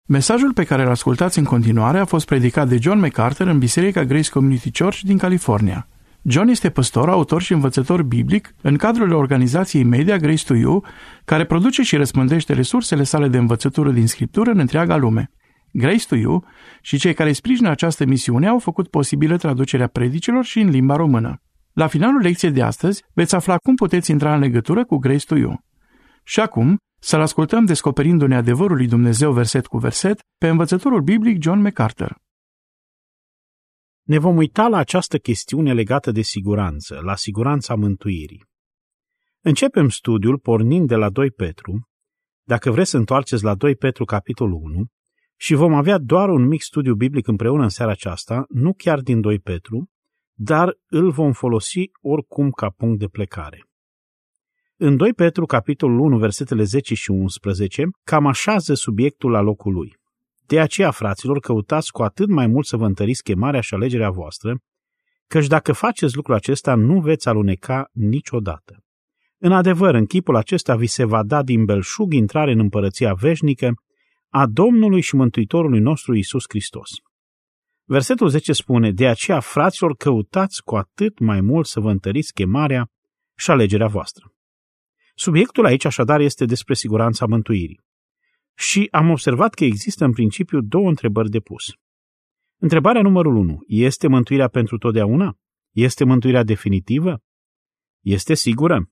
Mesajul pe care îl ascultați în continuare a fost predicat de John MacArthur în Biserica Grace Community Church din California. John este păstor, autor și învățător biblic în cadrul organizației media Grace to You, care produce și răspândește resursele sale de învățătură din Scriptură în întreaga lume. Grace to You și cei care sprijină această misiune au făcut posibilă traducerea predicilor și în limba română. La finalul lecției de astăzi veți afla cum puteți intra în legătură cu Grace to You. Și acum, să-l ascultăm descoperindu-ne adevărul lui Dumnezeu verset cu verset pe învățătorul biblic John MacArthur. Ne vom uita la această chestiune legată de siguranță, la siguranța mântuirii. Începem studiul pornind de la 2 Petru, dacă vreți să întoarceți la 2 Petru capitolul 1, și vom avea doar un mic studiu biblic împreună în seara aceasta, nu chiar din 2 Petru, dar îl vom folosi oricum ca punct de plecare. În 2 Petru, capitolul 1, versetele 10 și 11, cam așează subiectul la locul lui. De aceea, fraților, căutați cu atât mai mult să vă întăriți chemarea și alegerea voastră, căci dacă faceți lucrul acesta, nu veți aluneca niciodată. În adevăr, în chipul acesta vi se va da din belșug intrare în împărăția veșnică a Domnului și Mântuitorului nostru Iisus Hristos. Versetul 10 spune, de aceea, fraților, căutați cu atât mai mult să vă întăriți chemarea și alegerea voastră. Subiectul aici așadar este despre siguranța mântuirii. Și am observat că există în principiu 2 întrebări de pus. Întrebarea numărul 1. Este mântuirea pentru totdeauna? Este mântuirea definitivă? Este sigură?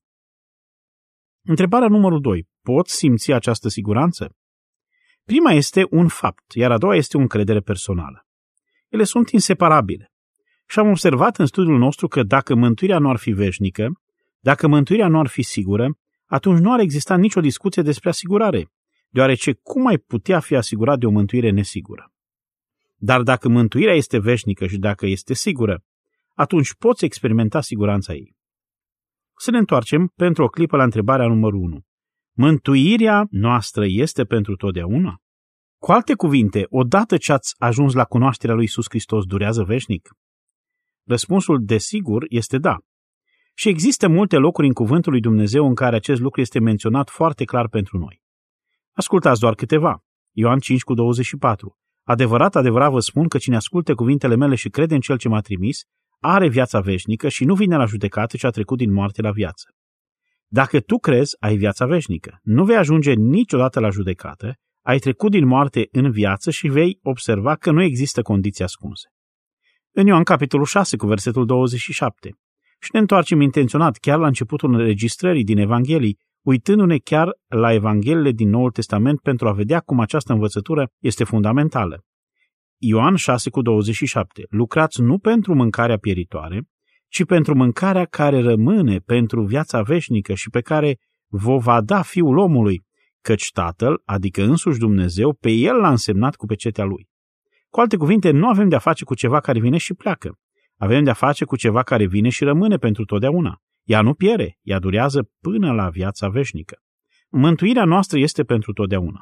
Întrebarea numărul 2. Pot simți această siguranță? Prima este un fapt, iar a doua este o încredere personală. Ele sunt inseparabile. Și am observat în studiul nostru că dacă mântuirea nu ar fi veșnică, dacă mântuirea nu ar fi sigură, atunci nu ar exista nicio discuție despre asigurare, deoarece cum ai putea fi asigurat de o mântuire nesigură? Dar dacă mântuirea este veșnică și dacă este sigură, atunci poți experimenta siguranța ei. Să ne întoarcem pentru o clipă la întrebarea numărul 1. Mântuirea noastră este pentru totdeauna? Cu alte cuvinte, odată ce ați ajuns la cunoașterea lui Iisus Hristos, durează veșnic? Răspunsul, desigur, este da. Și există multe locuri în cuvântul lui Dumnezeu în care acest lucru este menționat foarte clar pentru noi. Ascultați doar câteva. Ioan 5:24. Adevărat, adevărat vă spun că cine ascultă cuvintele mele și crede în Cel ce m-a trimis, are viața veșnică și nu vine la judecată, ci a trecut din moarte la viață. Dacă tu crezi, ai viața veșnică. Nu vei ajunge niciodată la judecată, ai trecut din moarte în viață și vei observa că nu există condiții ascunse. În Ioan capitolul 6 cu versetul 27. Și ne întoarcem intenționat chiar la începutul înregistrării din Evanghelii, uitându-ne chiar la Evangheliile din Noul Testament pentru a vedea cum această învățătură este fundamentală. Ioan 6:27. Lucrați nu pentru mâncarea pieritoare, ci pentru mâncarea care rămâne pentru viața veșnică și pe care vă va da Fiul omului, căci Tatăl, adică însuși Dumnezeu, pe El l-a însemnat cu pecetea Lui. Cu alte cuvinte, nu avem de-a face cu ceva care vine și pleacă. Avem de-a face cu ceva care vine și rămâne pentru totdeauna. Ea nu pierde, ea durează până la viața veșnică. Mântuirea noastră este pentru totdeauna.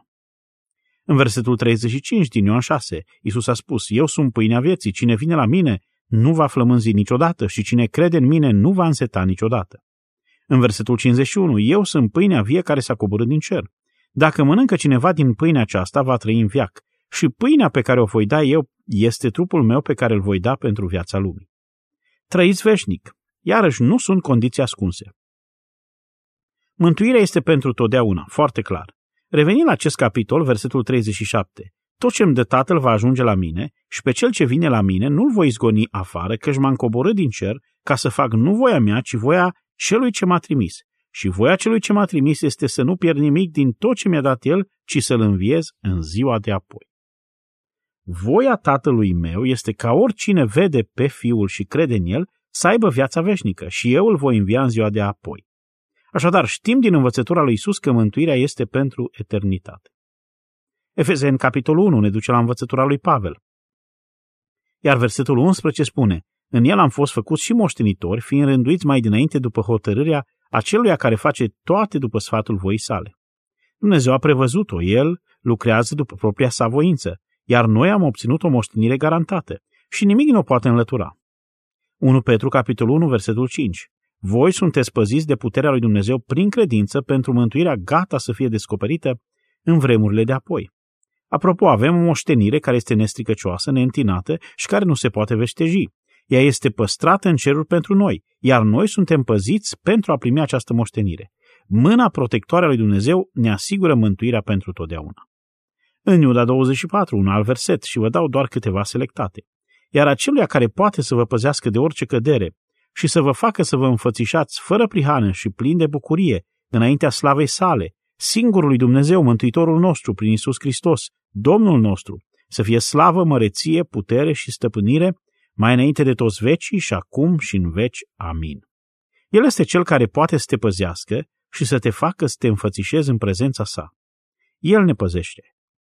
În versetul 35 din Ioan 6, Iisus a spus, eu sunt pâinea vieții, cine vine la mine nu va flămânzi niciodată și cine crede în mine nu va înseta niciodată. În versetul 51, eu sunt pâinea vie care s-a coborât din cer. Dacă mănâncă cineva din pâinea aceasta, va trăi în veac. Și pâinea pe care o voi da eu este trupul meu pe care îl voi da pentru viața lumii. Trăiți veșnic. Iarăși nu sunt condiții ascunse. Mântuirea este pentru totdeauna, foarte clar. Revenind la acest capitol, versetul 37. Tot ce îmi dă Tatăl va ajunge la mine și pe cel ce vine la mine nu-l voi izgoni afară, căci m-am coborât din cer ca să fac nu voia mea, ci voia celui ce m-a trimis. Și voia celui ce m-a trimis este să nu pierd nimic din tot ce mi-a dat el, ci să-l înviez în ziua de apoi. Voia Tatălui meu este ca oricine vede pe Fiul și crede în el să aibă viața veșnică și eu îl voi învia în ziua de apoi. Așadar, știm din învățătura lui Iisus că mântuirea este pentru eternitate. Efeseni, capitolul 1, ne duce la învățătura lui Pavel. Iar versetul 11 spune, în el am fost făcuți și moștenitori, fiind rânduiți mai dinainte după hotărârea aceluia care face toate după sfatul voii sale. Dumnezeu a prevăzut-o, el lucrează după propria sa voință, iar noi am obținut o moștenire garantată și nimic nu o poate înlătura. 1 Petru, capitolul 1, versetul 5. Voi sunteți păziți de puterea lui Dumnezeu prin credință pentru mântuirea gata să fie descoperită în vremurile de apoi. Apropo, avem o moștenire care este nestricăcioasă, neîntinată și care nu se poate veșteji. Ea este păstrată în ceruri pentru noi, iar noi suntem păziți pentru a primi această moștenire. Mâna protectoare a lui Dumnezeu ne asigură mântuirea pentru totdeauna. În Iuda 24, un alt verset, și vă dau doar câteva selectate. Iar aceluia care poate să vă păzească de orice cădere și să vă facă să vă înfățișați fără prihană și plin de bucurie înaintea slavei sale, singurului Dumnezeu, Mântuitorul nostru, prin Iisus Hristos, Domnul nostru, să fie slavă, măreție, putere și stăpânire, mai înainte de toți vecii și acum și în veci. Amin. El este cel care poate să te păzească și să te facă să te înfățișezi în prezența sa. El ne păzește.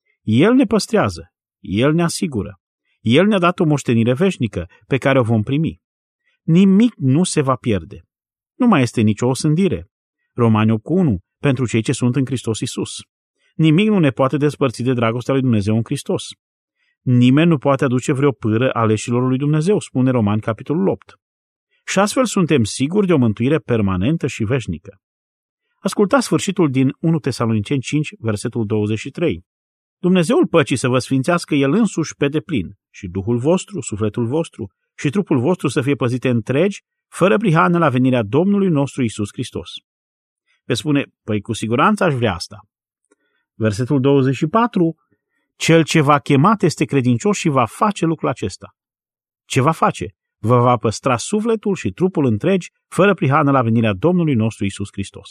El ne păstrează. El ne asigură. El ne-a dat o moștenire veșnică pe care o vom primi. Nimic nu se va pierde. Nu mai este nicio osândire. Romani 8:1, pentru cei ce sunt în Hristos Iisus. Nimic nu ne poate despărți de dragostea lui Dumnezeu în Hristos. Nimeni nu poate aduce vreo pâră aleșilor lui Dumnezeu, spune Romani capitolul 8. Și astfel suntem siguri de o mântuire permanentă și veșnică. Ascultați sfârșitul din 1 Tesaloniceni 5, versetul 23. Dumnezeul păcii să vă sfințească El însuși pe deplin și Duhul vostru, sufletul vostru și trupul vostru să fie păzite întregi, fără prihană la venirea Domnului nostru Iisus Hristos. Veți spune, păi cu siguranță aș vrea asta. Versetul 24, cel ce v-a chemat este credincios și va face lucrul acesta. Ce va face? Vă va păstra sufletul și trupul întregi, fără prihană la venirea Domnului nostru Iisus Hristos.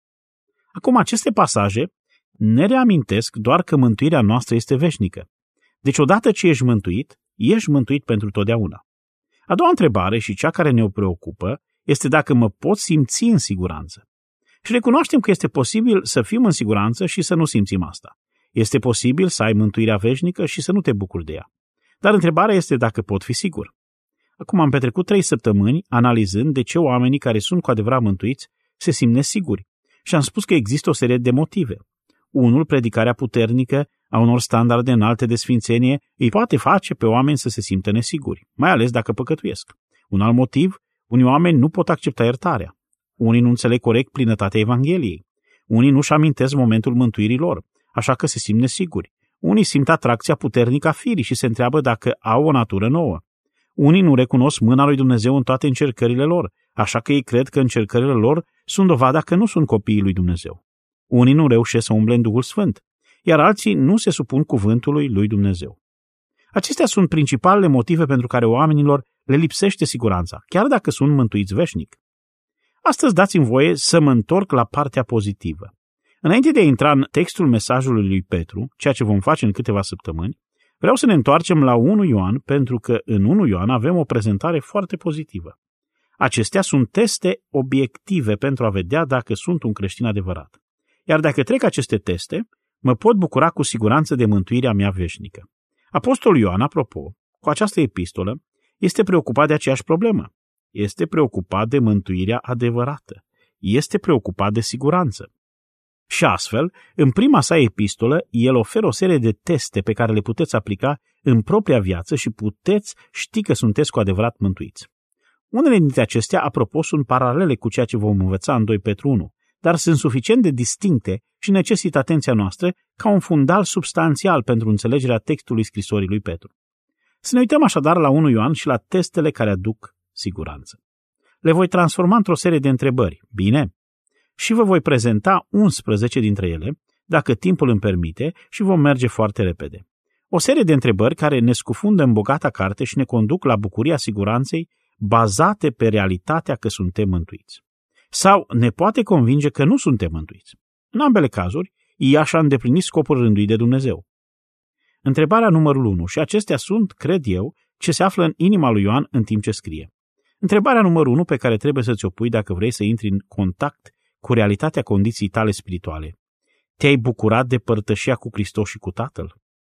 Acum, aceste pasaje ne reamintesc doar că mântuirea noastră este veșnică. Deci, odată ce ești mântuit pentru totdeauna. A doua întrebare și cea care ne preocupă este dacă mă pot simți în siguranță. Și recunoaștem că este posibil să fim în siguranță și să nu simțim asta. Este posibil să ai mântuirea veșnică și să nu te bucuri de ea. Dar întrebarea este dacă pot fi sigur. Acum am petrecut 3 săptămâni analizând de ce oamenii care sunt cu adevărat mântuiți se simt nesiguri. Și am spus că există o serie de motive. Unul, predicarea puternică a unor standarde înalte de sfințenie îi poate face pe oameni să se simtă nesiguri, mai ales dacă păcătuiesc. Un alt motiv, unii oameni nu pot accepta iertarea. Unii nu înțeleg corect plinătatea Evangheliei. Unii nu-și amintesc momentul mântuirii lor, așa că se simt nesiguri. Unii simt atracția puternică a firii și se întreabă dacă au o natură nouă. Unii nu recunosc mâna lui Dumnezeu în toate încercările lor, așa că ei cred că încercările lor sunt dovada că nu sunt copiii lui Dumnezeu. Unii nu reușesc să umble în Duhul Sfânt, iar alții nu se supun cuvântului lui Dumnezeu. Acestea sunt principalele motive pentru care oamenilor le lipsește siguranța, chiar dacă sunt mântuiți veșnic. Astăzi dați-mi voie să mă întorc la partea pozitivă. Înainte de a intra în textul mesajului lui Petru, ceea ce vom face în câteva săptămâni, vreau să ne întoarcem la 1 Ioan, pentru că în 1 Ioan avem o prezentare foarte pozitivă. Acestea sunt teste obiective pentru a vedea dacă sunt un creștin adevărat. Iar dacă trec aceste teste, mă pot bucura cu siguranță de mântuirea mea veșnică. Apostolul Ioan, apropo, cu această epistolă, este preocupat de aceeași problemă. Este preocupat de mântuirea adevărată. Este preocupat de siguranță. Și astfel, în prima sa epistolă, el oferă o serie de teste pe care le puteți aplica în propria viață și puteți ști că sunteți cu adevărat mântuiți. Unele dintre acestea, apropo, sunt paralele cu ceea ce vom învăța în 2 Petru 1, dar sunt suficient de distincte și necesită atenția noastră ca un fundal substanțial pentru înțelegerea textului scrisorii lui Petru. Să ne uităm așadar la 1 Ioan și la testele care aduc siguranță. Le voi transforma într-o serie de întrebări, bine? Și vă voi prezenta 11 dintre ele, dacă timpul îmi permite, și vom merge foarte repede. O serie de întrebări care ne scufundă în bogata carte și ne conduc la bucuria siguranței bazate pe realitatea că suntem mântuiți. Sau ne poate convinge că nu suntem mântuiți. În ambele cazuri, ea și-a îndeplinit scopul rânduit de Dumnezeu. Întrebarea numărul 1, și acestea sunt, cred eu, ce se află în inima lui Ioan în timp ce scrie. Întrebarea numărul 1 pe care trebuie să ți-o pui dacă vrei să intri în contact cu realitatea condiției tale spirituale. Te-ai bucurat de părtășia cu Hristos și cu Tatăl?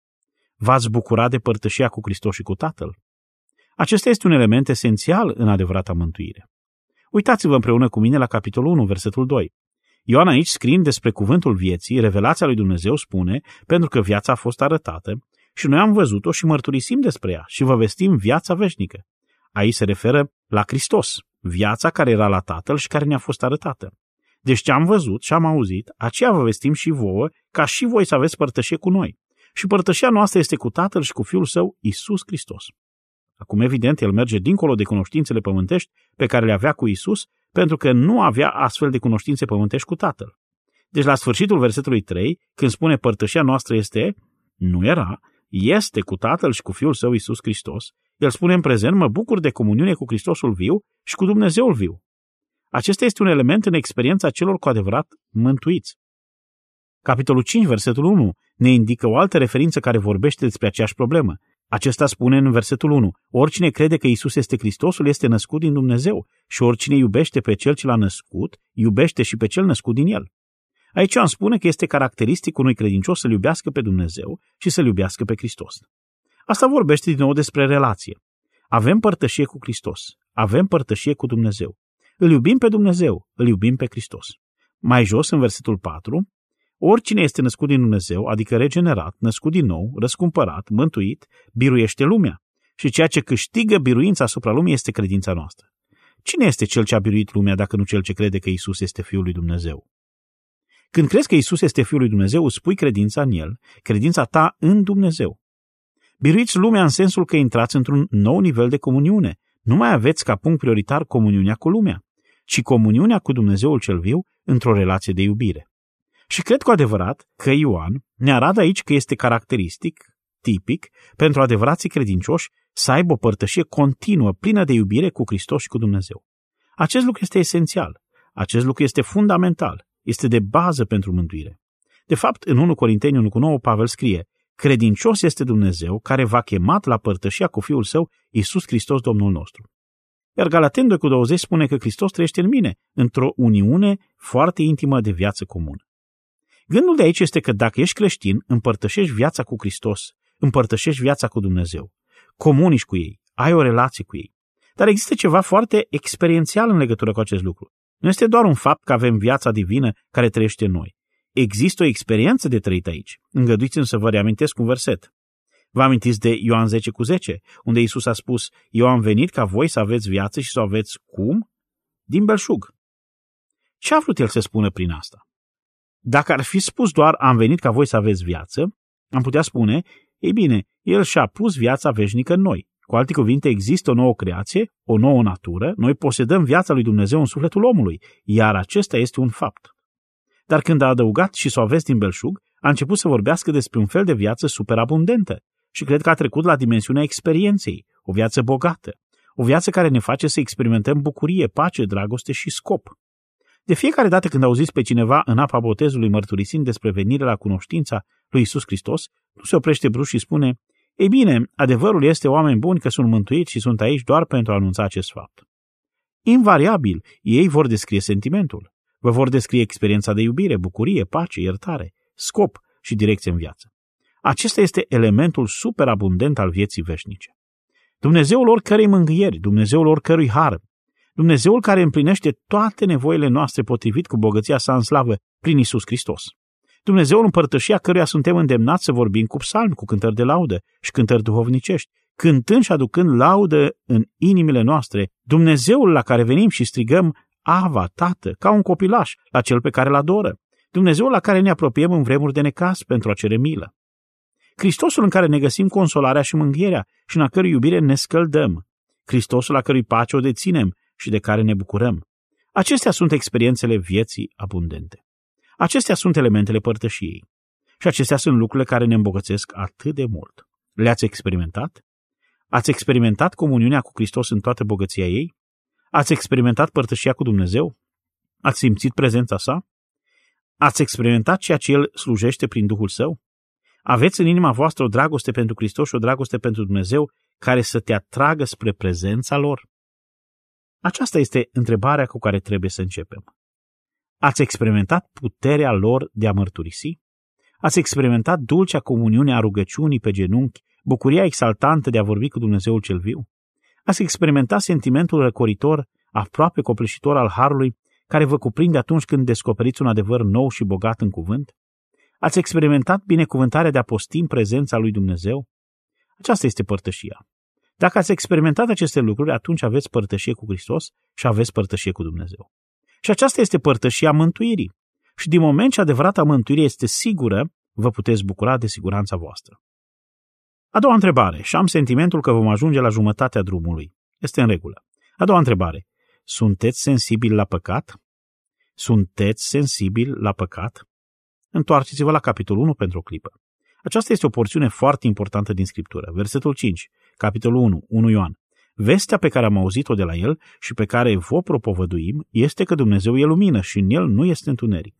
V-ați bucurat de părtășia cu Hristos și cu Tatăl? Acesta este un element esențial în adevărata mântuire. Uitați-vă împreună cu mine la capitolul 1, versetul 2. Ioan aici, scriind despre cuvântul vieții, revelația lui Dumnezeu, spune, pentru că viața a fost arătată și noi am văzut-o și mărturisim despre ea și vă vestim viața veșnică. Aici se referă la Hristos, viața care era la Tatăl și care ne-a fost arătată. Deci ce am văzut și am auzit, aceea vă vestim și vouă, ca și voi să aveți părtășie cu noi. și părtășia noastră este cu Tatăl și cu Fiul Său, Iisus Hristos. Acum, evident, el merge dincolo de cunoștințele pământești pe care le avea cu Iisus, pentru că nu avea astfel de cunoștințe pământești cu Tatăl. Deci, la sfârșitul versetului 3, când spune părtășia noastră este cu Tatăl și cu Fiul Său, Iisus Hristos, el spune în prezent, mă bucur de comuniune cu Hristosul viu și cu Dumnezeul viu. Acesta este un element în experiența celor cu adevărat mântuiți. Capitolul 5, versetul 1, ne indică o altă referință care vorbește despre aceeași problemă. Acesta spune în versetul 1, oricine crede că Iisus este Hristosul este născut din Dumnezeu și oricine iubește pe Cel ce l-a născut, iubește și pe Cel născut din El. Aici am spune că este caracteristic unui credincios să-L iubească pe Dumnezeu și să-L iubească pe Hristos. Asta vorbește din nou despre relație. Avem părtășie cu Hristos, avem părtășie cu Dumnezeu. Îl iubim pe Dumnezeu, îl iubim pe Hristos. Mai jos, în versetul 4, oricine este născut din Dumnezeu, adică regenerat, născut din nou, răscumpărat, mântuit, biruiește lumea. Și ceea ce câștigă biruința asupra lumii este credința noastră. Cine este cel ce a biruit lumea dacă nu cel ce crede că Iisus este Fiul lui Dumnezeu? Când crezi că Iisus este Fiul lui Dumnezeu, îți pui credința în El, credința ta în Dumnezeu. Biruiți lumea în sensul că intrați într-un nou nivel de comuniune. Nu mai aveți ca punct prioritar comuniunea cu lumea, ci comuniunea cu Dumnezeul cel viu într-o relație de iubire. Și cred cu adevărat că Ioan ne arată aici că este caracteristic, tipic, pentru adevărații credincioși să aibă o părtășie continuă, plină de iubire cu Hristos și cu Dumnezeu. Acest lucru este esențial, acest lucru este fundamental, este de bază pentru mântuire. De fapt, în 1 Corinteni 1,9 Pavel scrie, credincios este Dumnezeu care v-a chemat la părtășia cu Fiul Său, Iisus Hristos Domnul nostru. Iar Galateni 2,20 spune că Hristos trăiește în mine, într-o uniune foarte intimă de viață comună. Gândul de aici este că dacă ești creștin, împărtășești viața cu Hristos, împărtășești viața cu Dumnezeu, comunici cu ei, ai o relație cu ei. Dar există ceva foarte experiențial în legătură cu acest lucru. Nu este doar un fapt că avem viața divină care trăiește în noi. Există o experiență de trăit aici. Îngăduiți-mi să vă reamintesc un verset. Vă amintiți de Ioan 10,10, unde Iisus a spus, eu am venit ca voi să aveți viață și să o aveți cum? Din belșug. Ce a vrut el să spună prin asta? Dacă ar fi spus doar am venit ca voi să aveți viață, am putea spune, ei bine, el și-a pus viața veșnică în noi. Cu alte cuvinte, există o nouă creație, o nouă natură, noi posedăm viața lui Dumnezeu în sufletul omului, iar acesta este un fapt. Dar când a adăugat și să o aveți din belșug, a început să vorbească despre un fel de viață superabundentă și cred că a trecut la dimensiunea experienței, o viață bogată, o viață care ne face să experimentăm bucurie, pace, dragoste și scop. De fiecare dată când auziți pe cineva în apa botezului mărturisind despre venirea la cunoștința lui Iisus Hristos, nu se oprește brusc și spune, ei bine, adevărul este oameni buni că sunt mântuiți și sunt aici doar pentru a anunța acest fapt. Invariabil, ei vor descrie sentimentul, vă vor descrie experiența de iubire, bucurie, pace, iertare, scop și direcție în viață. Acesta este elementul superabundent al vieții veșnice. Dumnezeul oricărei mângâieri, Dumnezeul oricărui har, Dumnezeul care împlinește toate nevoile noastre potrivit cu bogăția sa în slavă prin Iisus Hristos. Dumnezeul împărtășia căruia suntem îndemnați să vorbim cu psalmi, cu cântări de laudă și cântări duhovnicești, cântând și aducând laudă în inimile noastre, Dumnezeul la care venim și strigăm Ava, Tată, ca un copilaș la cel pe care îl adoră, Dumnezeul la care ne apropiem în vremuri de necaz pentru a cere milă. Hristosul în care ne găsim consolarea și mângâierea și în a cărui iubire ne scăldăm, Hristosul la cărui pace o deținem și de care ne bucurăm. Acestea sunt experiențele vieții abundente. Acestea sunt elementele părtășiei. Și acestea sunt lucrurile care ne îmbogățesc atât de mult. Le-ați experimentat? Ați experimentat comuniunea cu Hristos în toată bogăția ei? Ați experimentat părtășia cu Dumnezeu? Ați simțit prezența sa? Ați experimentat ceea ce El slujește prin Duhul Său? Aveți în inima voastră o dragoste pentru Hristos și o dragoste pentru Dumnezeu care să te atragă spre prezența lor? Aceasta este întrebarea cu care trebuie să începem. Ați experimentat puterea lor de a mărturisi? Ați experimentat dulcea comuniune a rugăciunii pe genunchi, bucuria exaltantă de a vorbi cu Dumnezeul cel viu? Ați experimentat sentimentul răcoritor, aproape copleșitor al harului, care vă cuprinde atunci când descoperiți un adevăr nou și bogat în cuvânt? Ați experimentat binecuvântarea de a posti în prezența lui Dumnezeu? Aceasta este părtășia. Dacă ați experimentat aceste lucruri, atunci aveți părtășie cu Hristos și aveți părtășie cu Dumnezeu. Și aceasta este părtășia mântuirii. Și din moment ce adevărata mântuire este sigură, vă puteți bucura de siguranța voastră. A doua întrebare, și am sentimentul că vom ajunge la jumătatea drumului. Este în regulă. A doua întrebare, sunteți sensibili la păcat? Sunteți sensibili la păcat? Întoarceți-vă la capitolul 1 pentru o clipă. Aceasta este o porțiune foarte importantă din Scriptură. Versetul 5, capitolul 1 Ioan. Vestea pe care am auzit-o de la el și pe care vă propovăduim este că Dumnezeu e lumină și în el nu este întuneric.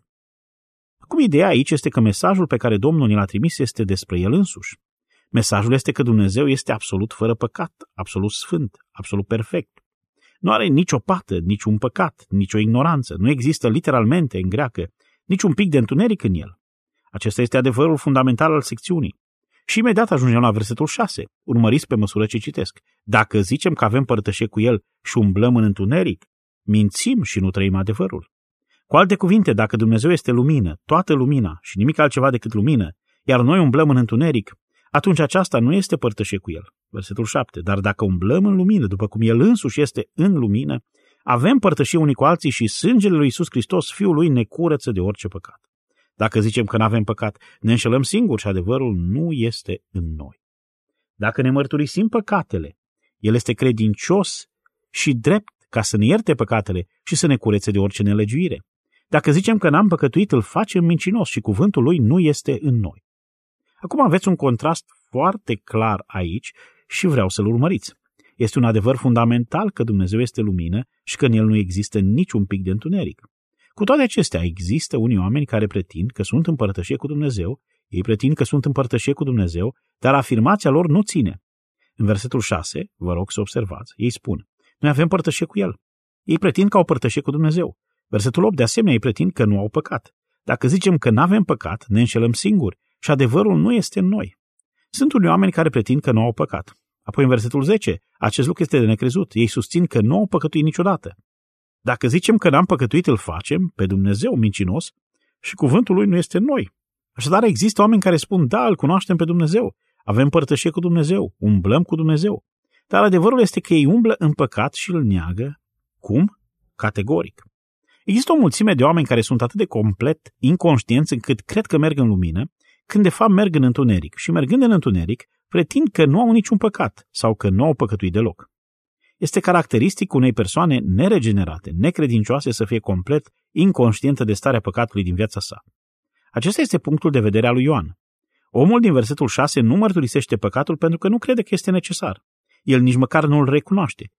Acum, ideea aici este că mesajul pe care Domnul ne l-a trimis este despre el însuși. Mesajul este că Dumnezeu este absolut fără păcat, absolut sfânt, absolut perfect. Nu are nicio pată, niciun păcat, nicio ignoranță. Nu există literalmente în greacă niciun pic de întuneric în el. Acesta este adevărul fundamental al secțiunii. Și imediat ajungem la versetul 6. Urmăriți pe măsură ce citesc. Dacă zicem că avem părtășie cu el și umblăm în întuneric, mințim și nu trăim adevărul. Cu alte cuvinte, dacă Dumnezeu este lumină, toată lumina și nimic altceva decât lumină, iar noi umblăm în întuneric, atunci aceasta nu este părtășie cu el. Versetul 7. Dar dacă umblăm în lumină, după cum el însuși este în lumină, avem părtășie unii cu alții și sângele lui Iisus Hristos, Fiul lui, ne curăță de orice păcat. Dacă zicem că nu avem păcat, ne înșelăm singuri și adevărul nu este în noi. Dacă ne mărturisim păcatele, el este credincios și drept ca să ne ierte păcatele și să ne curețe de orice nelegiuire. Dacă zicem că n-am păcătuit, îl facem mincinos și cuvântul lui nu este în noi. Acum aveți un contrast foarte clar aici și vreau să-l urmăriți. Este un adevăr fundamental că Dumnezeu este lumină și că în el nu există niciun pic de întuneric. Cu toate acestea, există unii oameni care pretind că sunt în părtășie cu Dumnezeu, ei pretind că sunt în părtășie cu Dumnezeu, dar afirmația lor nu ține. În versetul 6, vă rog să observați, ei spun, noi avem părtășie cu el. Ei pretind că au părtășie cu Dumnezeu. Versetul 8, de asemenea, ei pretind că nu au păcat. Dacă zicem că nu avem păcat, ne înșelăm singuri și adevărul nu este în noi. Sunt unii oameni care pretind că nu au păcat. Apoi în versetul 10, acest lucru este de necrezut. Ei susțin că nu au păcătuit niciodată. Dacă zicem că n-am păcătuit, îl facem pe Dumnezeu mincinos și cuvântul lui nu este în noi. Așadar, există oameni care spun, da, îl cunoaștem pe Dumnezeu, avem părtășie cu Dumnezeu, umblăm cu Dumnezeu. Dar adevărul este că ei umblă în păcat și îl neagă. Cum? Categoric. Există o mulțime de oameni care sunt atât de complet inconștienți încât cred că merg în lumină, când de fapt merg în întuneric și mergând în întuneric, pretind că nu au niciun păcat sau că nu au păcătuit deloc. Este caracteristic unei persoane neregenerate, necredincioase să fie complet inconștientă de starea păcatului din viața sa. Acesta este punctul de vedere al lui Ioan. Omul din versetul 6 nu mărturisește păcatul pentru că nu crede că este necesar. El nici măcar nu îl recunoaște.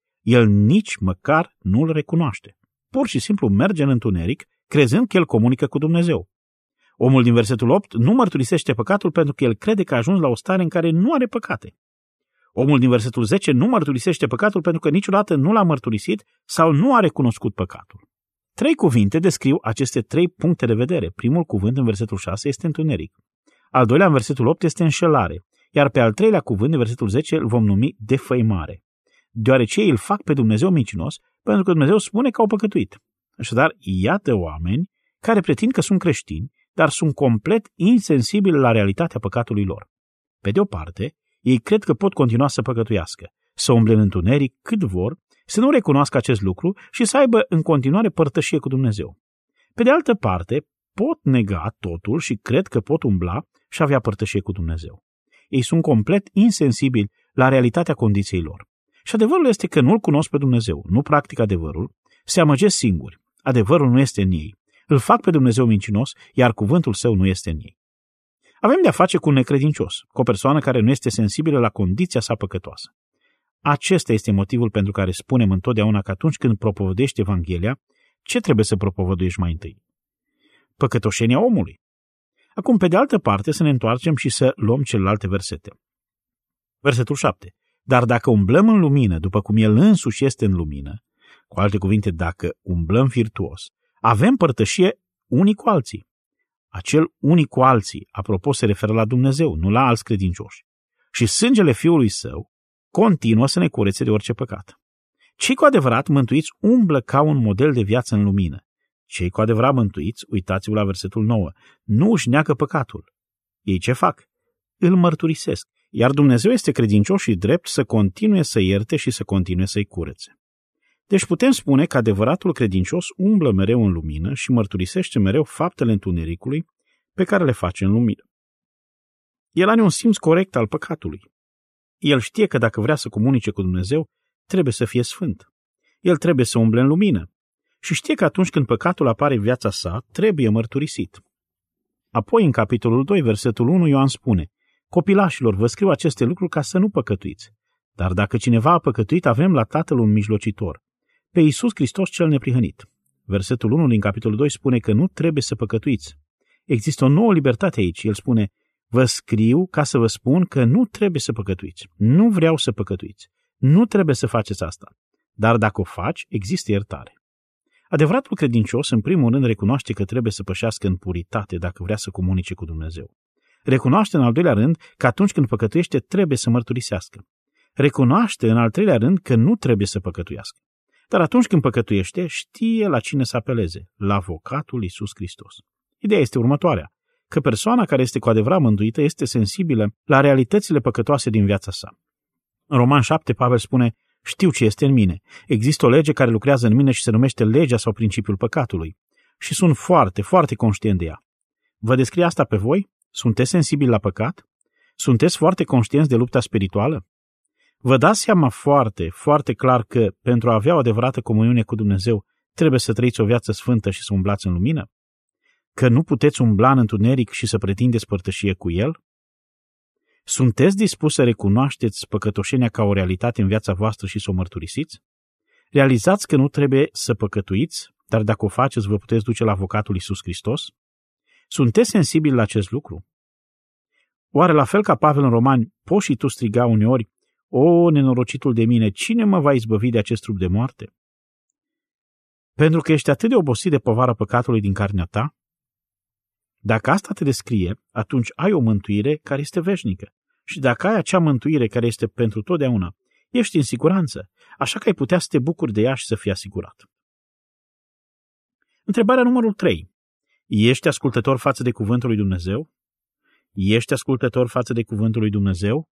Pur și simplu merge în întuneric, crezând că el comunică cu Dumnezeu. Omul din versetul 8 nu mărturisește păcatul pentru că el crede că a ajuns la o stare în care nu are păcate. Omul din versetul 10 nu mărturisește păcatul pentru că niciodată nu l-a mărturisit sau nu a recunoscut păcatul. 3 cuvinte descriu aceste 3 puncte de vedere. Primul cuvânt în versetul 6 este întuneric. Al doilea în versetul 8 este înșelare. Iar pe al treilea cuvânt în versetul 10 îl vom numi defăimare. Deoarece ei îl fac pe Dumnezeu mincinos pentru că Dumnezeu spune că au păcătuit. Așadar, iată oameni care pretind că sunt creștini, dar sunt complet insensibili la realitatea păcatului lor. Pe de o parte, ei cred că pot continua să păcătuiască, să umble în întuneric cât vor, să nu recunoască acest lucru și să aibă în continuare părtășie cu Dumnezeu. Pe de altă parte, pot nega totul și cred că pot umbla și avea părtășie cu Dumnezeu. Ei sunt complet insensibili la realitatea condiției lor. Și adevărul este că nu-L cunosc pe Dumnezeu, nu practică adevărul, se amăgesc singuri. Adevărul nu este în ei. Îl fac pe Dumnezeu mincinos, iar cuvântul său nu este în ei. Avem de-a face cu un necredincios, cu o persoană care nu este sensibilă la condiția sa păcătoasă. Acesta este motivul pentru care spunem întotdeauna că atunci când propovădești Evanghelia, ce trebuie să propovăduiești mai întâi? Păcătoșenia omului. Acum, pe de altă parte, să ne întoarcem și să luăm celelalte versete. Versetul 7. Dar dacă umblăm în lumină, după cum El însuși este în lumină, cu alte cuvinte, dacă umblăm virtuos, avem părtășie unii cu alții. Acel unii cu alții, apropo, se referă la Dumnezeu, nu la alți credincioși. Și sângele Fiului Său continuă să ne curețe de orice păcat. Cei cu adevărat mântuiți umblă ca un model de viață în lumină. Cei cu adevărat mântuiți, uitați-vă la versetul 9, nu își neagă păcatul. Ei ce fac? Îl mărturisesc, iar Dumnezeu este credincios și drept să continue să ierte și să continue să-i curețe. Deci putem spune că adevăratul credincios umblă mereu în lumină și mărturisește mereu faptele întunericului pe care le face în lumină. El are un simț corect al păcatului. El știe că dacă vrea să comunice cu Dumnezeu, trebuie să fie sfânt. El trebuie să umble în lumină. Și știe că atunci când păcatul apare în viața sa, trebuie mărturisit. Apoi, în capitolul 2, versetul 1, Ioan spune: Copilașilor, vă scriu aceste lucruri ca să nu păcătuiți. Dar dacă cineva a păcătuit, avem la Tatăl un mijlocitor, pe Iisus Hristos cel neprihănit. Versetul 1 din capitolul 2 spune că nu trebuie să păcătuiți. Există o nouă libertate aici. El spune: vă scriu ca să vă spun că nu trebuie să păcătuiți. Nu vreau să păcătuiți. Nu trebuie să faceți asta. Dar dacă o faci, există iertare. Adevăratul credincios, în primul rând, recunoaște că trebuie să pășească în puritate dacă vrea să comunice cu Dumnezeu. Recunoaște, în al doilea rând, că atunci când păcătuiește, trebuie să mărturisească. Recunoaște, în al treilea rând, că nu trebuie să păcătuiască. Dar atunci când păcătuiește, știe la cine să apeleze: la avocatul Iisus Hristos. Ideea este următoarea: că persoana care este cu adevărat mântuită este sensibilă la realitățile păcătoase din viața sa. În Roman 7, Pavel spune: știu ce este în mine. Există o lege care lucrează în mine și se numește legea sau principiul păcatului. Și sunt foarte, foarte conștient de ea. Vă descrie asta pe voi? Sunteți sensibili la păcat? Sunteți foarte conștienți de lupta spirituală? Vă dați seama foarte, foarte clar că pentru a avea o adevărată comuniune cu Dumnezeu trebuie să trăiți o viață sfântă și să umblați în lumină? Că nu puteți umbla în întuneric și să pretindeți părtășie cu El? Sunteți dispus să recunoașteți păcătoșenia ca o realitate în viața voastră și să o mărturisiți? Realizați că nu trebuie să păcătuiți, dar dacă o faceți, vă puteți duce la avocatul Iisus Hristos? Sunteți sensibili la acest lucru? Oare la fel ca Pavel în Romani, poți și tu striga uneori: o, nenorocitul de mine, cine mă va izbăvi de acest trup de moarte? Pentru că ești atât de obosit de povara păcatului din carnea ta? Dacă asta te descrie, atunci ai o mântuire care este veșnică. Și dacă ai acea mântuire care este pentru totdeauna, ești în siguranță, așa că ai putea să te bucuri de ea și să fii asigurat. Întrebarea numărul 3. Ești ascultător față de cuvântul lui Dumnezeu? Ești ascultător față de cuvântul lui Dumnezeu?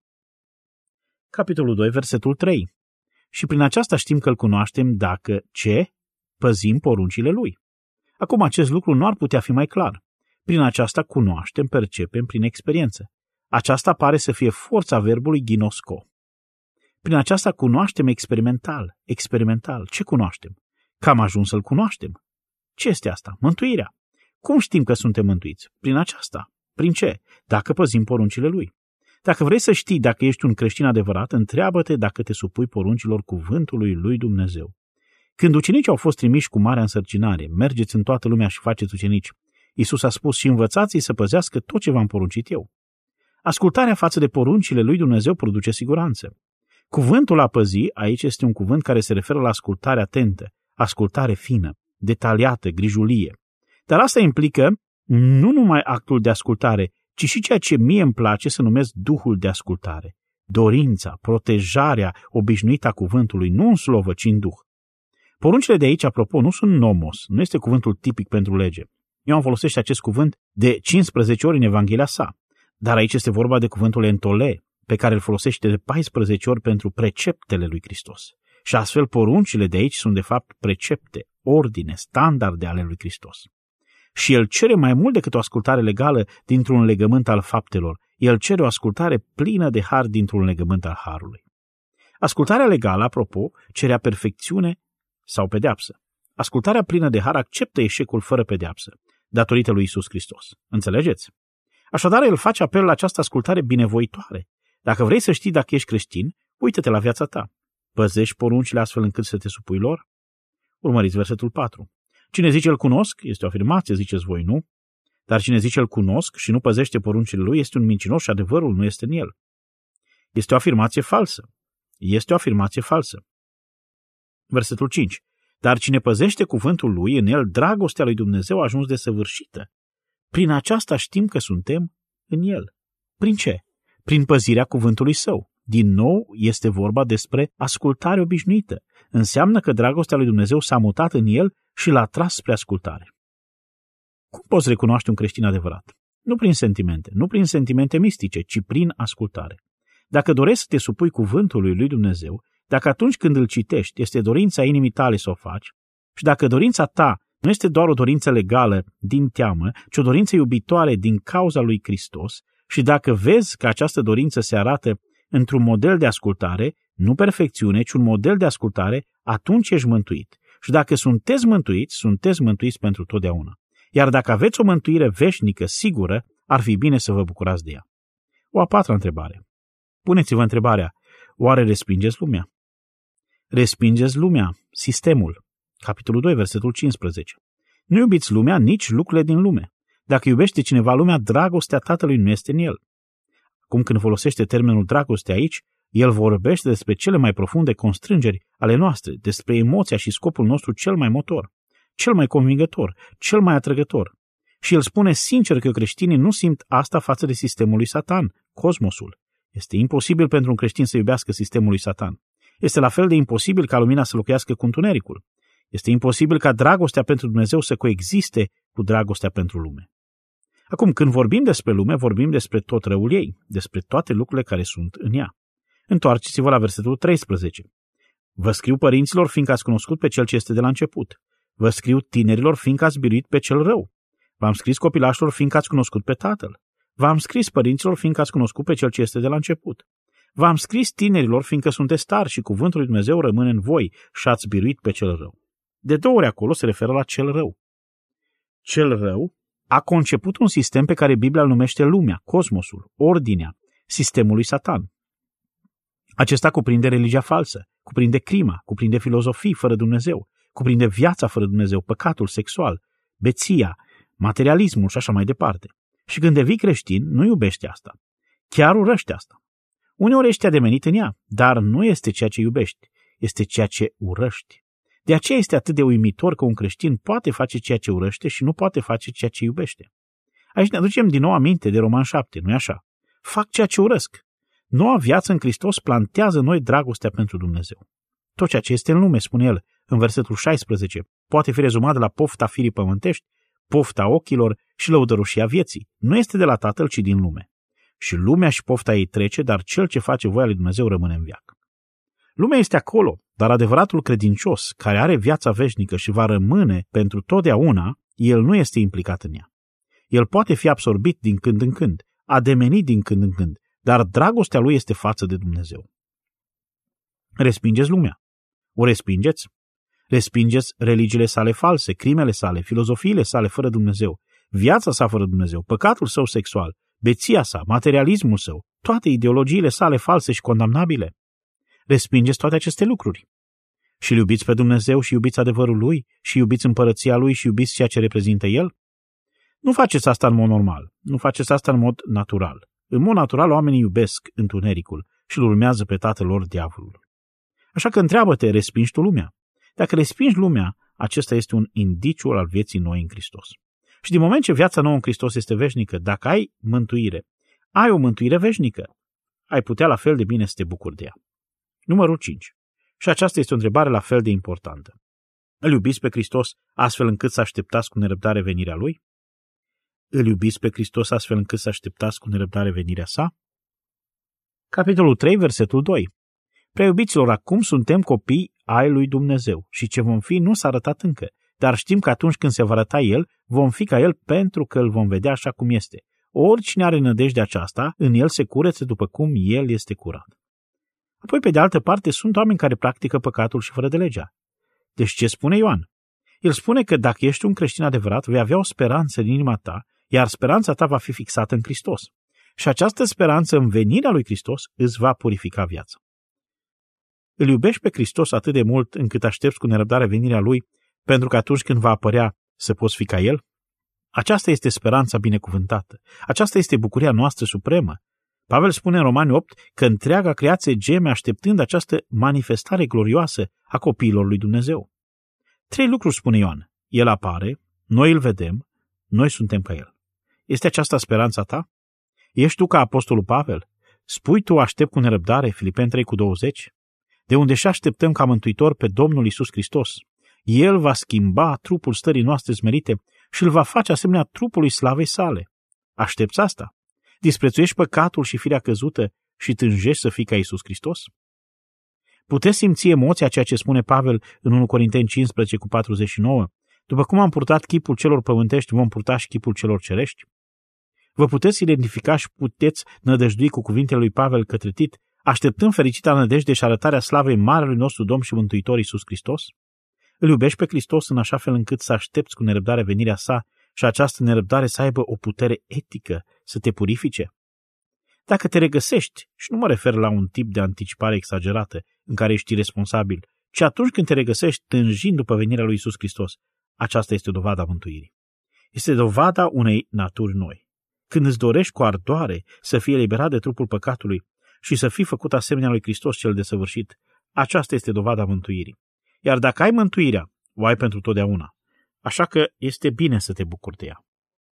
Capitolul 2, versetul 3. Și prin aceasta știm că îl cunoaștem dacă ce? Păzim poruncile lui. Acum acest lucru nu ar putea fi mai clar. Prin aceasta cunoaștem, percepem prin experiență. Aceasta pare să fie forța verbului ginosco. Prin aceasta cunoaștem experimental. Experimental. Ce cunoaștem? Că am ajuns să-L cunoaștem. Ce este asta? Mântuirea. Cum știm că suntem mântuiți? Prin aceasta. Prin ce? Dacă păzim poruncile Lui. Dacă vrei să știi dacă ești un creștin adevărat, întreabă-te dacă te supui poruncilor cuvântului lui Dumnezeu. Când ucenicii au fost trimiși cu marea însărcinare: mergeți în toată lumea și faceți ucenici, Iisus a spus: și învățați-i să păzească tot ce v-am poruncit eu. Ascultarea față de poruncile lui Dumnezeu produce siguranță. Cuvântul a păzi aici este un cuvânt care se referă la ascultare atentă, ascultare fină, detaliată, grijulie. Dar asta implică nu numai actul de ascultare, ci și ceea ce mie îmi place să numesc duhul de ascultare. Dorința, protejarea obișnuită a cuvântului, nu în slovă, ci în duh. Poruncile de aici, apropo, nu sunt nomos, nu este cuvântul tipic pentru lege. Ioan folosește acest cuvânt de 15 ori în Evanghelia sa, dar aici este vorba de cuvântul entole, pe care îl folosește de 14 ori pentru preceptele lui Hristos. Și astfel poruncile de aici sunt de fapt precepte, ordine, standarde ale lui Hristos. Și el cere mai mult decât o ascultare legală dintr-un legământ al faptelor. El cere o ascultare plină de har dintr-un legământ al harului. Ascultarea legală, apropo, cerea perfecțiune sau pedeapsă. Ascultarea plină de har acceptă eșecul fără pedeapsă, datorită lui Iisus Hristos. Înțelegeți? Așadar, el face apel la această ascultare binevoitoare. Dacă vrei să știi dacă ești creștin, uită-te la viața ta. Păzești poruncile astfel încât să te supui lor? Urmăriți versetul 4. Cine zice îl cunosc, este o afirmație, ziceți voi, nu? Dar cine zice îl cunosc și nu păzește poruncile lui este un mincinos și adevărul nu este în el. Este o afirmație falsă. Este o afirmație falsă. Versetul 5. Dar cine păzește cuvântul lui, în el dragostea lui Dumnezeu a ajuns desăvârșită. Prin aceasta știm că suntem în el. Prin ce? Prin păzirea cuvântului său. Din nou este vorba despre ascultare obișnuită. Înseamnă că dragostea lui Dumnezeu s-a mutat în el și l-a tras spre ascultare. Cum poți recunoaște un creștin adevărat? Nu prin sentimente mistice, ci prin ascultare. Dacă dorești să te supui cuvântului lui Dumnezeu, dacă atunci când îl citești este dorința inimii tale să o faci, și dacă dorința ta nu este doar o dorință legală din teamă, ci o dorință iubitoare din cauza lui Hristos, Și dacă vezi că această dorință se arată într-un model de ascultare, nu perfecțiune, ci un model de ascultare, atunci ești mântuit. Și dacă sunteți mântuiți pentru totdeauna. Iar dacă aveți o mântuire veșnică, sigură, ar fi bine să vă bucurați de ea. O a patra întrebare. Puneți-vă întrebarea, oare respingeți lumea? Respingeți lumea, sistemul. Capitolul 2, versetul 15. Nu iubiți lumea, nici lucrurile din lume. Dacă iubește cineva lumea, dragostea Tatălui nu este în el. Acum când folosește termenul dragoste aici, el vorbește despre cele mai profunde constrângeri ale noastre, despre emoția și scopul nostru cel mai motor, cel mai convingător, cel mai atrăgător. Și el spune sincer că creștinii nu simt asta față de sistemul lui Satan, cosmosul. Este imposibil pentru un creștin să iubească sistemul lui Satan. Este la fel de imposibil ca lumina să locuiască cu întunericul. Este imposibil ca dragostea pentru Dumnezeu să coexiste cu dragostea pentru lume. Acum, când vorbim despre lume, vorbim despre tot răul ei, despre toate lucrurile care sunt în ea. Întoarceți-vă la versetul 13. Vă scriu părinților, fiindcă ați cunoscut pe cel ce este de la început. Vă scriu tinerilor, fiindcă ați biruit pe cel rău. V-am scris copilașilor, fiindcă ați cunoscut pe Tatăl. V-am scris părinților, fiindcă ați cunoscut pe cel ce este de la început. V-am scris tinerilor, fiindcă sunteți tari și cuvântul lui Dumnezeu rămâne în voi și ați biruit pe cel rău. De 2 ori acolo se referă la cel rău. Cel rău a conceput un sistem pe care Biblia îl numește lumea, cosmosul, ordinea, sistemul lui Satan. Acesta cuprinde religia falsă, cuprinde crima, cuprinde filozofii fără Dumnezeu, cuprinde viața fără Dumnezeu, păcatul sexual, beția, materialismul și așa mai departe. Și când devii creștin, nu iubești asta. Chiar urăști asta. Uneori ești ademenit în ea, dar nu este ceea ce iubești, este ceea ce urăști. De aceea este atât de uimitor că un creștin poate face ceea ce urăște și nu poate face ceea ce iubește. Aici ne aducem din nou aminte de Roman 7, nu-i așa? Fac ceea ce urăsc. Noua viață în Hristos plantează în noi dragostea pentru Dumnezeu. Tot ceea ce este în lume, spune el în versetul 16, poate fi rezumat de la pofta firii pământești, pofta ochilor și lăudăroșia vieții. Nu este de la Tatăl, ci din lume. Și lumea și pofta ei trece, dar cel ce face voia lui Dumnezeu rămâne în veac. Lumea este acolo, dar adevăratul credincios, care are viața veșnică și va rămâne pentru totdeauna, el nu este implicat în ea. El poate fi absorbit din când în când, ademenit din când în când, dar dragostea lui este față de Dumnezeu. Respingeți lumea. O respingeți? Respingeți religiile sale false, crimele sale, filozofiile sale fără Dumnezeu, viața sa fără Dumnezeu, păcatul său sexual, beția sa, materialismul său, toate ideologiile sale false și condamnabile. Respingeți toate aceste lucruri. Și iubiți pe Dumnezeu și iubiți adevărul Lui și iubiți împărăția Lui și iubiți ceea ce reprezintă El? Nu faceți asta în mod normal, nu faceți asta în mod natural. În mod natural, oamenii iubesc întunericul și îl urmează pe tatăl lor, diavolul. Așa că întreabă-te, respingi tu lumea? Dacă respingi lumea, acesta este un indiciu al vieții noi în Hristos. Și din moment ce viața nouă în Hristos este veșnică, dacă ai mântuire, ai o mântuire veșnică, ai putea la fel de bine să te bucuri de ea. Numărul 5. Și aceasta este o întrebare la fel de importantă. Îl iubiți pe Hristos astfel încât să așteptați cu nerăbdare venirea Lui? Îl iubiți pe Hristos astfel încât să așteptați cu nerăbdare venirea sa? Capitolul 3, versetul 2. Prea iubiților, acum suntem copii ai lui Dumnezeu și ce vom fi nu s-a arătat încă, dar știm că atunci când se va arăta El, vom fi ca El pentru că îl vom vedea așa cum este. Oricine are nădejde aceasta, în el se curețe după cum El este curat. Apoi, pe de altă parte, sunt oameni care practică păcatul și fără de legea. Deci ce spune Ioan? El spune că dacă ești un creștin adevărat, vei avea o speranță în inima ta, iar speranța ta va fi fixată în Hristos. Și această speranță în venirea lui Hristos îți va purifica viața. Îl iubești pe Hristos atât de mult încât aștepți cu nerăbdare venirea Lui, pentru că atunci când va apărea să poți fi ca El? Aceasta este speranța binecuvântată. Aceasta este bucuria noastră supremă. Pavel spune în Romani 8 că întreaga creație geme așteptând această manifestare glorioasă a copiilor lui Dumnezeu. 3 lucruri spune Ioan. El apare, noi îl vedem, noi suntem ca El. Este aceasta speranța ta? Ești tu ca apostolul Pavel? Spui tu aștept cu nerăbdare Filipeni 3:20? De unde și așteptăm ca mântuitor pe Domnul Iisus Hristos. El va schimba trupul stării noastre smerite și îl va face asemenea trupului slavei sale. Aștepți asta? Disprețuiești păcatul și firea căzută și tânjești să fii ca Iisus Hristos? Puteți simți emoția ceea ce spune Pavel în 1 Corinteni 15:49? După cum am purtat chipul celor pământești, vom purta și chipul celor cerești? Vă puteți identifica și puteți nădăjdui cu cuvintele lui Pavel către Tit, așteptând fericita nădejde și arătarea slavei Marelui nostru Domn și Mântuitor Iisus Hristos? Îl iubești pe Hristos în așa fel încât să aștepți cu nerăbdare venirea sa și această nerăbdare să aibă o putere etică să te purifice? Dacă te regăsești, și nu mă refer la un tip de anticipare exagerată în care ești responsabil, ci atunci când te regăsești tânjind după venirea lui Iisus Hristos, aceasta este dovada mântuirii. Este dovada unei naturi noi. Când îți dorești cu ardoare să fii eliberat de trupul păcatului și să fii făcut asemenea lui Hristos cel desăvârșit, aceasta este dovada mântuirii. Iar dacă ai mântuirea, o ai pentru totdeauna. Așa că este bine să te bucuri de ea.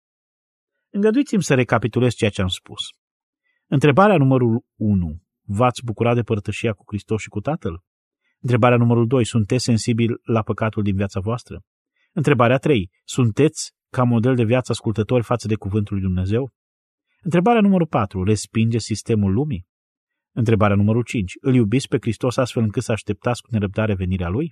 Îngăduiți-mi să recapitulez ceea ce am spus. Întrebarea numărul 1. V-ați bucurat de părtășia cu Hristos și cu Tatăl? Întrebarea numărul 2. Sunteți sensibili la păcatul din viața voastră? Întrebarea 3. Sunteți ca model de viață ascultători față de cuvântul lui Dumnezeu? Întrebarea numărul 4. Respinge sistemul lumii? Întrebarea numărul 5. Îl iubiți pe Hristos astfel încât să așteptați cu nerăbdare venirea Lui?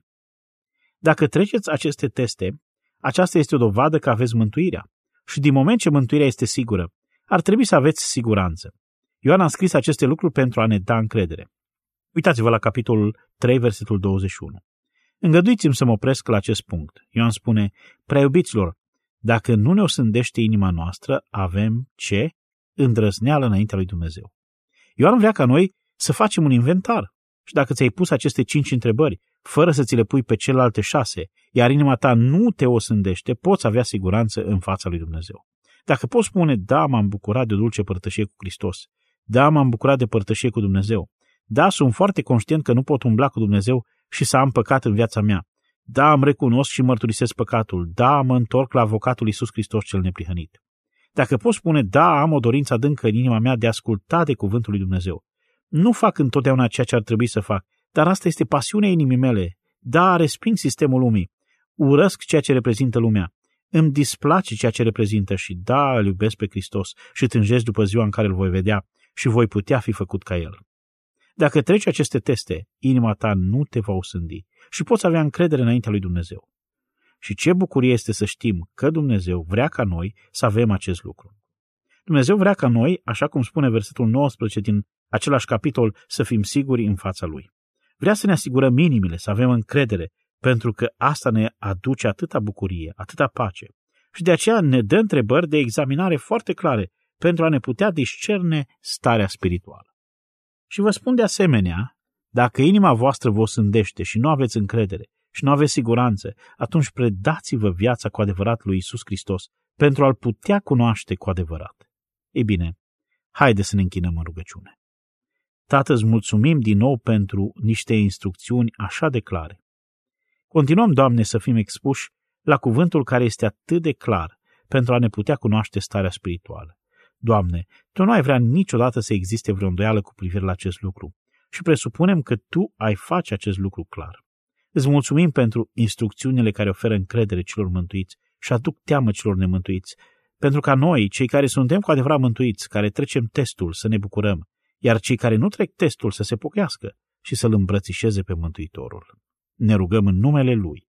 Dacă treceți aceste teste, aceasta este o dovadă că aveți mântuirea. Și din moment ce mântuirea este sigură, ar trebui să aveți siguranță. Ioan a scris aceste lucruri pentru a ne da încredere. Uitați-vă la capitolul 3, versetul 21. Îngăduiți-mi să mă opresc la acest punct. Ioan spune, prea iubiților, dacă nu ne osândește inima noastră, avem ce? Îndrăzneală înaintea lui Dumnezeu. Ioan vrea ca noi să facem un inventar. Și dacă ți-ai pus aceste 5 întrebări, fără să ți le pui pe celelalte 6, iar inima ta nu te osândește, poți avea siguranță în fața lui Dumnezeu. Dacă poți spune, da, m-am bucurat de o dulce părtășie cu Hristos, da, m-am bucurat de părtășie cu Dumnezeu, da, sunt foarte conștient că nu pot umbla cu Dumnezeu și să am păcat în viața mea, da, îmi recunosc și mărturisesc păcatul, da, mă întorc la avocatul Iisus Hristos cel neprihănit. Dacă poți spune, da, am o dorință adâncă în inima mea de a asculta de cuvântul lui Dumnezeu. Nu fac întotdeauna ceea ce ar trebui să fac, dar asta este pasiunea inimii mele. Da, resping sistemul lumii, urăsc ceea ce reprezintă lumea, îmi displace ceea ce reprezintă și da, îl iubesc pe Hristos și tânjesc după ziua în care îl voi vedea și voi putea fi făcut ca el. Dacă treci aceste teste, inima ta nu te va osândi și poți avea încredere înaintea lui Dumnezeu. Și ce bucurie este să știm că Dumnezeu vrea ca noi să avem acest lucru. Dumnezeu vrea ca noi, așa cum spune versetul 19 din același capitol, să fim siguri în fața Lui. Vrea să ne asigurăm minimile, să avem încredere, pentru că asta ne aduce atâta bucurie, atâta pace. Și de aceea ne dă întrebări de examinare foarte clare pentru a ne putea discerne starea spirituală. Și vă spun de asemenea, dacă inima voastră vă osândește și nu aveți încredere și nu aveți siguranță, atunci predați-vă viața cu adevărat lui Iisus Hristos pentru a-L putea cunoaște cu adevărat. Ei bine, haide să ne închinăm în rugăciune. Tată, îți mulțumim din nou pentru niște instrucțiuni așa de clare. Continuăm, Doamne, să fim expuși la cuvântul care este atât de clar pentru a ne putea cunoaște starea spirituală. Doamne, Tu nu ai vrea niciodată să existe vreo îndoială cu privire la acest lucru și presupunem că Tu ai face acest lucru clar. Îți mulțumim pentru instrucțiunile care oferă încredere celor mântuiți și aduc teamă celor nemântuiți, pentru ca noi, cei care suntem cu adevărat mântuiți, care trecem testul, să ne bucurăm, iar cei care nu trec testul să se pocăiască și să-L îmbrățișeze pe Mântuitorul. Ne rugăm în numele Lui.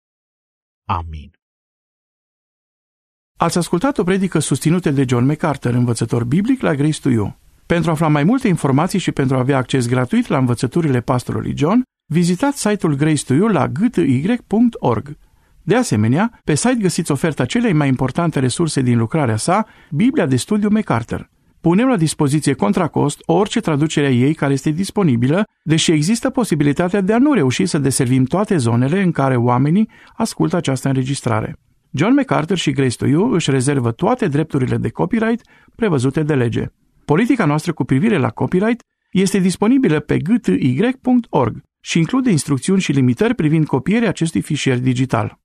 Amin. Ați ascultat o predică susținută de John MacArthur, învățător biblic la Grace to You. Pentru a afla mai multe informații și pentru a avea acces gratuit la învățăturile pastorului John, vizitați site-ul Grace to You la gty.org. De asemenea, pe site găsiți oferta celei mai importante resurse din lucrarea sa, Biblia de studiu MacArthur. Punem la dispoziție contra cost orice traducere a ei care este disponibilă, deși există posibilitatea de a nu reuși să deservim toate zonele în care oamenii ascultă această înregistrare. John MacArthur și Grace to You își rezervă toate drepturile de copyright prevăzute de lege. Politica noastră cu privire la copyright este disponibilă pe gty.org și include instrucțiuni și limitări privind copierea acestui fișier digital.